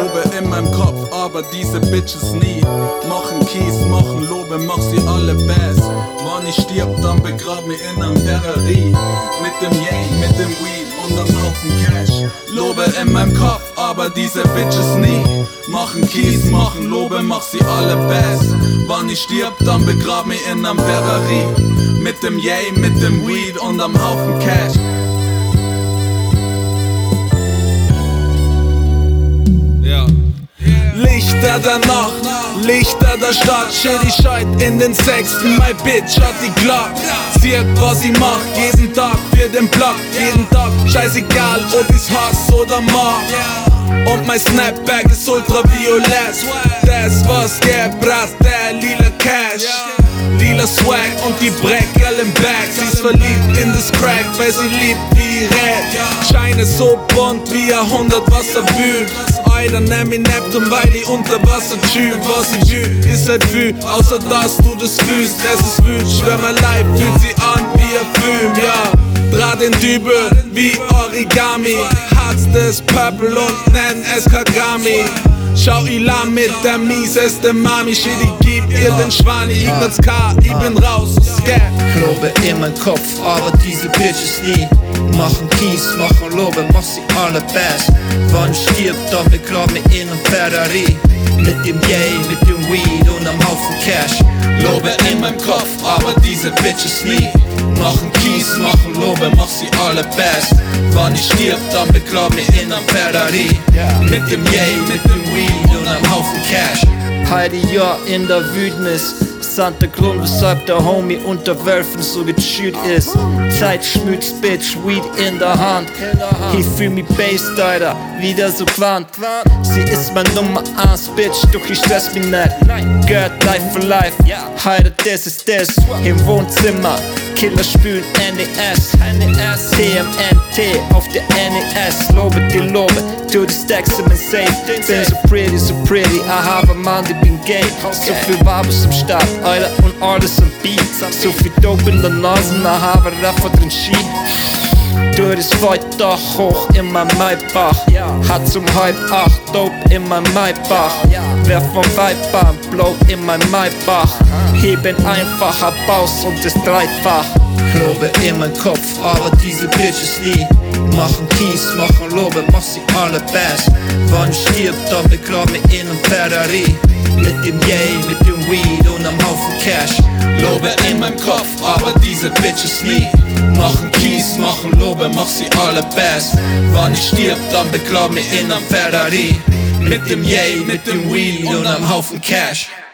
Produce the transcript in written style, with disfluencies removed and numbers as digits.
Lobe in meinem Kopf, aber diese Bitches nie. Machen Kies, machen Lobe, mach sie alle Bass. Wann ich stirb, dann begrab mich in einem Ferrari. Mit dem Yay, mit dem Weed und am Haufen Cash. Lobe in meinem Kopf, aber diese Bitches nie. Machen Kies, machen Lobe, mach sie alle Bass. Wann ich stirb, dann begrab mich in einem Ferrari. Mit dem Yay, mit dem Weed und am Haufen Cash. Lichter der Nacht, Lichter der Stadt. Shady Scheit in den Sechsten, my bitch hat die Glock. Sie hat was sie macht, jeden Tag für den Block. Jeden Tag, scheißegal ob ich's hasse oder mag. Und mein Snapback ist ultraviolett. Das was gebracht, der lila Cash. Lila Swag und die Breckerl im Bag. Sie ist verliebt in das Crack, weil sie liebt wie Red. Scheine so bunt wie 100 Wasserbühlen. Alter, nenn mich Neptun, weil die unter Wasser chillt. Was sie will, ist halt viel, außer dass du das fühlst. Es ist wütend, schwör mein Leib fühlt sie an wie ein Film, ja. Draht den Dübel wie Origami. Hat's das Purple und nenn es Kagami. Schau Ilan mit der mieseste Mami. Shit, ich geb ihr den Schwani. Ich bin's K, ich bin raus, scared. Lobe in mein Kopf, aber diese Bitches nie. Machen Kies, machen Lobe, mach sie alle Bass. Wann stirbt, dann begrab mich in einem Ferrari. Mit dem Yay, mit dem Weed und am Haufen Cash. Lobe in meinem Kopf, aber diese Bitches nie. Machen Kies, machen Lobe, mach sie alle Bass. Wann ich stirb, dann begrab mich in einem Ferrari. Mit dem Yay, mit dem Weed und am Haufen Cash. Heidi ja in der Wildnis. Santa Grund, weshalb der Homie unter Wölfen so gechillt ist. Zeit schmückt, Bitch, Weed in der Hand. Ich fühl mich based, Alter, wieder so gewandt. Sie ist mein Nummer 1, Bitch, doch ich stress mich nicht. Girl, life for life, Heide, das ist das. Im Wohnzimmer, Killer spülen NES. TMNT auf der NES. Lobe die Lobe, to the stacks in my safe. Bin so pretty, I have a man, die bin gay. So viel Wabus im Start, Alter, und alles am Beat. So viel Dope in der Nase, I have a Raffer drin Ski. Du das Weitdach hoch in mein Maybach. Hat zum halb 8 Dope in mein Maybach. Wer vom Weibahn, Blow in mein Maybach. Heben einfacher Baus und ist dreifach. Lobe in mein Kopf, aber diese Bitches nie. Machen Kies, machen Lobe, mach sie alle Bass. Wann stirbt, dann begrab mich in einem Ferrari. Mit dem Yay, mit dem Weed und am Haufen Cash. Lobe in meinem Kopf, aber diese Bitches nie. Machen Kies, machen Lobe, mach sie alle Bass. Wann ich stirb, dann begrab mich in einem Ferrari. Mit dem Yay, mit dem Weed und am Haufen Cash.